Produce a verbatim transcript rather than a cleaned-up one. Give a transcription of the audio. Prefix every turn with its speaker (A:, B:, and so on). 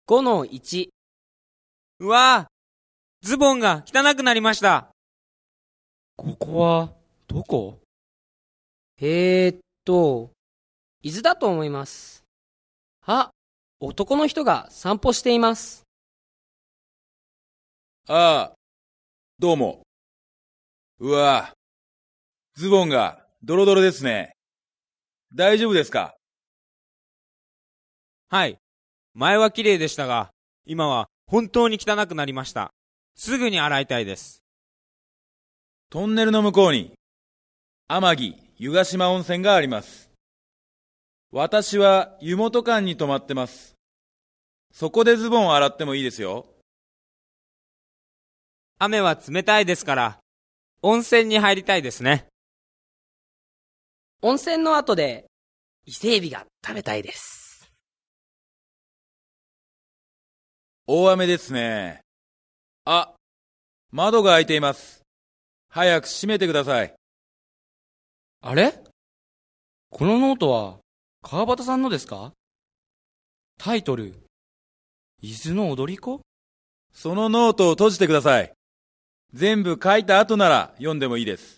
A: ごのいち。
B: うわぁ、ズボンが汚くなりました。
C: ここは、どこ？
A: えーっと、伊豆だと思います。あ、男の人が散歩しています。
D: ああ、どうも。うわぁ、ズボンがドロドロですね。大丈夫ですか？
B: はい。前は綺麗でしたが、今は本当に汚くなりました。すぐに洗いたいです。
D: トンネルの向こうに、天城湯ヶ島温泉があります。私は湯本館に泊まってます。そこでズボンを洗ってもいいですよ。
B: 雨は冷たいですから、温泉に入りたいですね。
A: 温泉の後で伊勢海老が食べたいです。
D: 大雨ですね。あ、窓が開いています。早く閉めてください。
C: あれ？このノートは、川端さんのですか？タイトル、伊豆の踊り子？
D: そのノートを閉じてください。全部書いた後なら読んでもいいです。